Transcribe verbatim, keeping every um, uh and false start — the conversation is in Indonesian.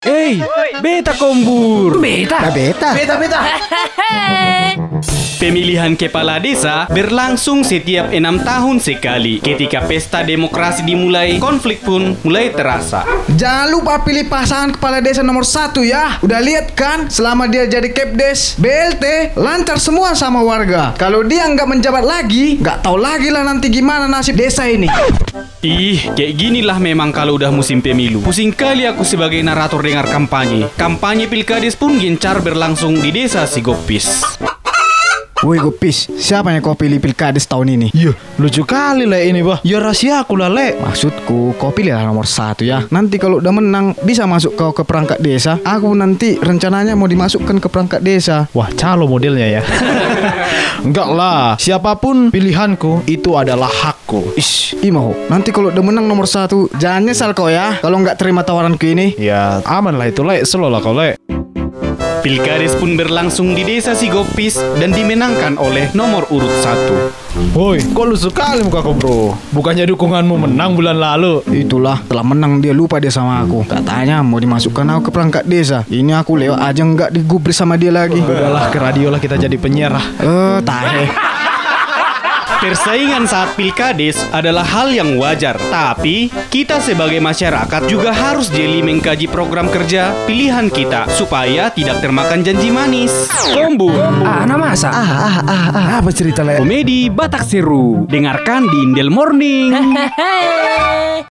Hey, beta kombur. Beta? Beta? Beta, beta. Pemilihan kepala desa berlangsung setiap enam tahun sekali. Ketika pesta demokrasi dimulai, konflik pun mulai terasa. Jangan lupa pilih pasangan kepala desa nomor satu ya. Udah lihat kan, selama dia jadi Kepdes, B L T lancar semua sama warga. Kalau dia nggak menjabat lagi, nggak tahu lagi lah nanti gimana nasib desa ini. Ih, kayak ginilah memang kalau udah musim pemilu. Pusing kali aku sebagai narator dengar kampanye. Kampanye pilkades pun gencar berlangsung di desa Sigopis. Woi Gopis, siapa yang kau pilih pilkades tahun ini? Iya, lucu kali lah ini, bah. Ya rahasia aku lah, Le. Maksudku, kau pilihlah nomor satu ya. Nanti kalau udah menang, bisa masuk kau ke perangkat desa. Aku nanti rencananya mau dimasukkan ke perangkat desa. Wah, calo modelnya ya. Enggak lah, siapapun pilihanku, itu adalah hakku. Ish, Imaho, nanti kalau udah menang nomor satu, jangan nyesal kau ya kalau nggak terima tawaranku ini. Ya, aman lah itu, Le. Slow lah kau, Le. Pilkades pun berlangsung di desa Sigopis dan dimenangkan oleh nomor urut satu. Woi, kok lusuh kali muka kau, bro? Bukannya dukunganmu menang bulan lalu? Itulah, setelah menang dia lupa dia sama aku. Katanya mau dimasukkan aku ke perangkat desa. Ini aku lewat aja nggak digubris sama dia lagi. Udahlah, ke radio lah kita jadi penyiar lah. Eh, tahe. Persaingan saat pilkades adalah hal yang wajar, tapi kita sebagai masyarakat juga harus jeli mengkaji program kerja pilihan kita supaya tidak termakan janji manis. Kombur. Ah, nama masa? Ah, ah, ah, ah. Apa cerita le? Komedi Batak Seru. Dengarkan di Indel Morning.